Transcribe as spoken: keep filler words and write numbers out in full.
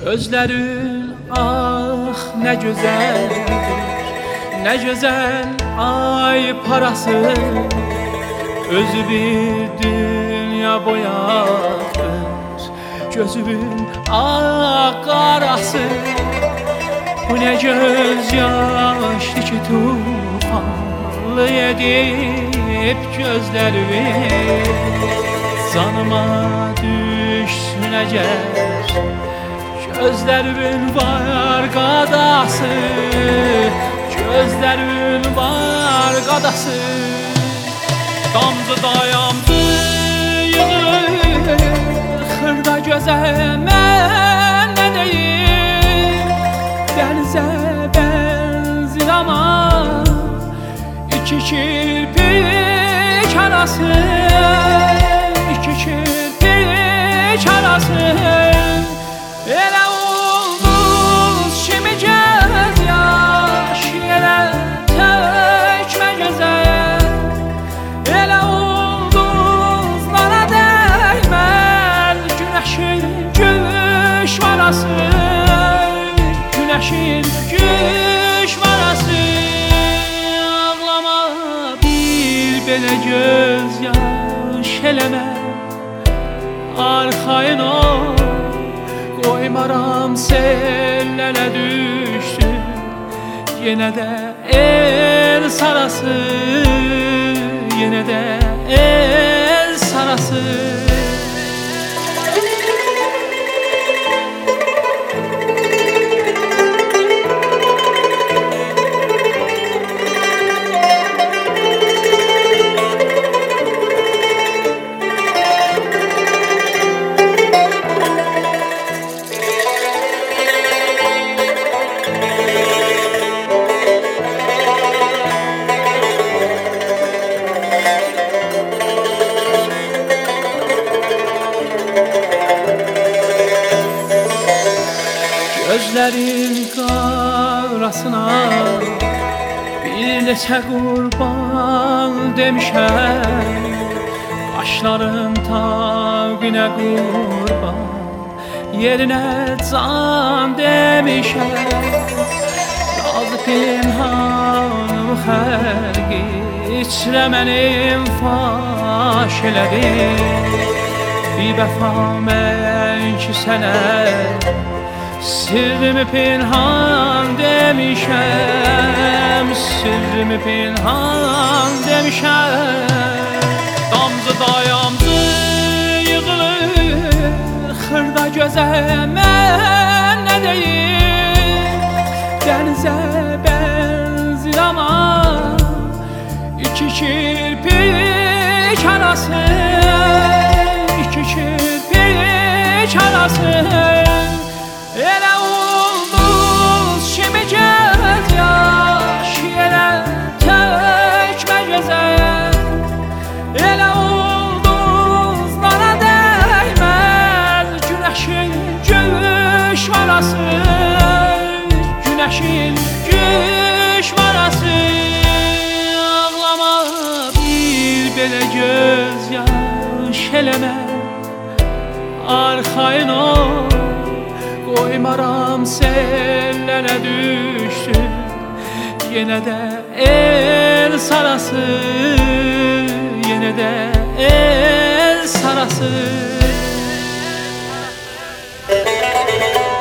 Gözlerin ah ne güzeldir, ne güzel ay parası. Özü bir dünya boyadır, gözümün ah karası. Bu ne göz yaşlı ki tufanlı edip gözlerimi. Zanıma düşsün eğer gözlerimin var qadası, gözlerimin var qadası. Damcı dayamdı yığılır xırda gözə, mən nə deyim? Dənizə bənzir ama iki kirpik arası, iki kirpik arası. Elə ulduz kimi göz yaş, elə tökmə gözəl. Elə ulduzlara dəyməz günəşin gülüş varası, günəşin gülüş varası. Ağlama bir belə göz yaş eləmə, arxayın ol. Koymaram sellere düştü, yine de el sarası, yine de el sarası. Gözlerin qarasına bir neçə qurban demişəm. Qaşların taqinə qurban, yerinə can demişəm. Razı pinhanım xərqi içrə mənim faş elədi. Bir vəfa mən ki sənə sirrimi pinhan demişəm, sirrimi pinhan demişəm. Damcı dayamcı yığılır xırda gözə, mən nə deyim? Dənizə bənzir ama iki kirpik arası, iki kirpik arası. Elə ulduz kimi göz yaş, elə tökmə gözəl. Elə ulduzlara dəyməz günəşin gülüş varası, günəşin gülüş varası. Ağlama bir belə göz yaş eləmə, arxayın ol. Koymaram sellere düştü, yine de el sarası, yine de el sarası.